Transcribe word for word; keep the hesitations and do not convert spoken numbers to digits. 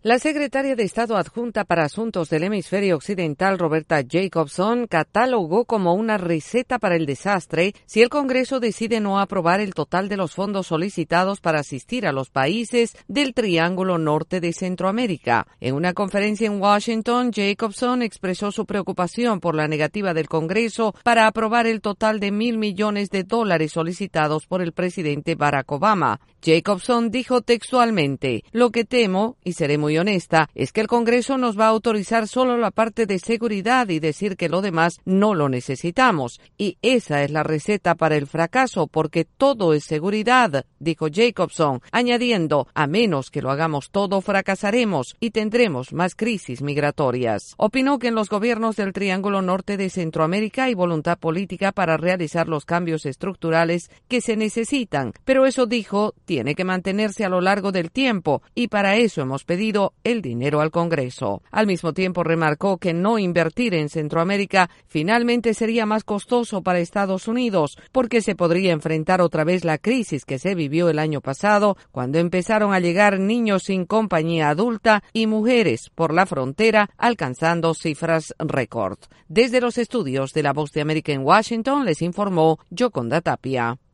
La secretaria de Estado adjunta para Asuntos del Hemisferio Occidental, Roberta Jacobson, catalogó como una receta para el desastre si el Congreso decide no aprobar el total de los fondos solicitados para asistir a los países del Triángulo Norte de Centroamérica. En una conferencia en Washington, Jacobson expresó su preocupación por la negativa del Congreso para aprobar el total de mil millones de dólares solicitados por el presidente Barack Obama. Jacobson dijo textualmente: "Lo que temo, y seré muy honesta, es que el Congreso nos va a autorizar solo la parte de seguridad y decir que lo demás no lo necesitamos. Y esa es la receta para el fracaso, porque todo es seguridad", dijo Jacobson, añadiendo: "A menos que lo hagamos todo, fracasaremos y tendremos más crisis migratorias". Opinó que en los gobiernos del Triángulo Norte de Centroamérica hay voluntad política para realizar los cambios estructurales que se necesitan, pero eso, dijo, tiene que mantenerse a lo largo del tiempo y para eso hemos pedido el dinero al Congreso. Al mismo tiempo, remarcó que no invertir en Centroamérica finalmente sería más costoso para Estados Unidos, porque se podría enfrentar otra vez la crisis que se vivió el año pasado, cuando empezaron a llegar niños sin compañía adulta y mujeres por la frontera, alcanzando cifras récord. Desde los estudios de La Voz de América en Washington, les informó Yoconda Tapia.